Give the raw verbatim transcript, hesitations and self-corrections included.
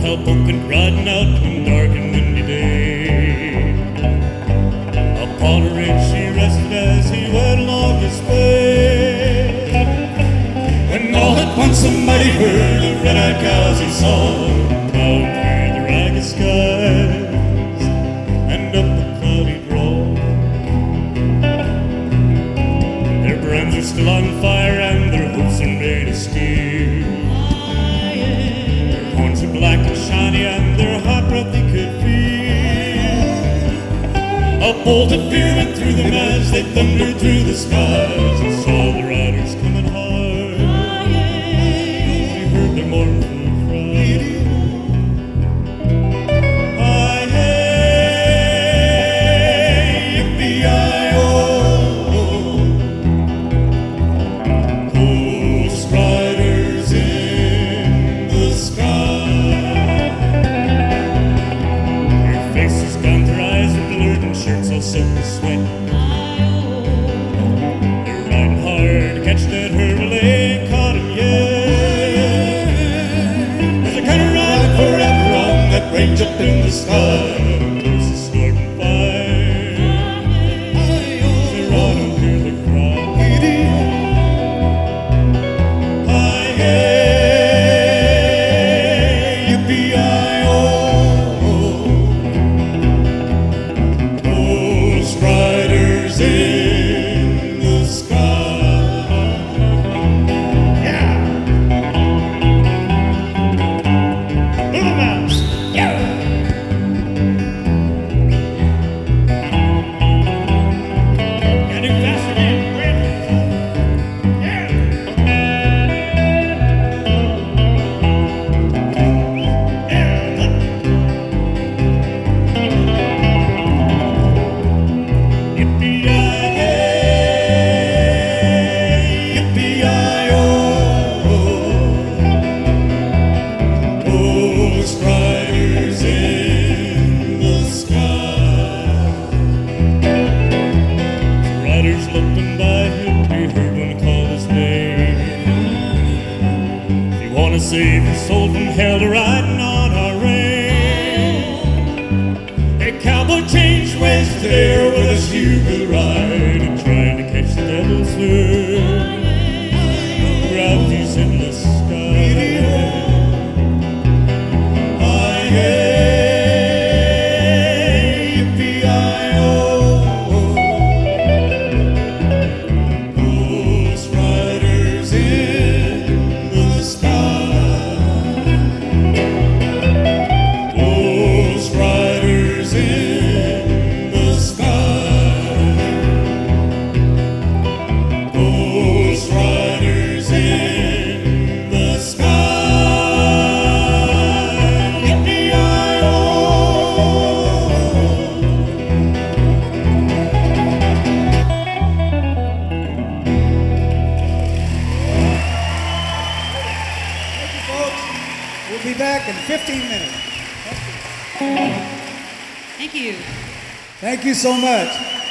cowpoke riding out one dark and windy day. Upon a ridge she rested as he went along his way. When all at once a mighty herd of red-eyed cows he saw plowing through the ragged skies and up a cloudy draw. Their brands are still on fire and their hoofs are made of steel. Their horns are black and shiny and their hot breath he could feel. A bolt of fear went through them as they thundered through the skies and saw the riders coming hard. He heard their mournful cry. Hi-hey, yippee-yi-oh. Ghost riders in the sky. Their faces gone, their eyes are blurred and shirts all soaked with sweat. They're riding hard to catch that herd, well, they ain't caught him yet. There's a kind of ride forever on that range up in the sky. There's a snorting fire. They're on and hear the cry. Hi-hey, yippee-yi-oh. Ghost riders in the sky. Yeah. Little mouse. Yeah. Gotta do faster than Brandon. Yeah. Yeah. Yippee-yi-hey, yippee-yi-oh. Ghost riders in the sky. The riders looking by him, he heard one call his name. If you want to save your soul from hell to riding on our range, a cowboy changed ways there with us you will ride and trying to catch the devil's herd throughout these endless skies. Hi-hey, yippee-yi-oh. Ghost riders in the sky. Ghost riders in the sky. Ghost riders in the sky. Yippee-yi-oh. Thank you, folks. We'll be back in fifteen minutes. Thank you. Thank you so much.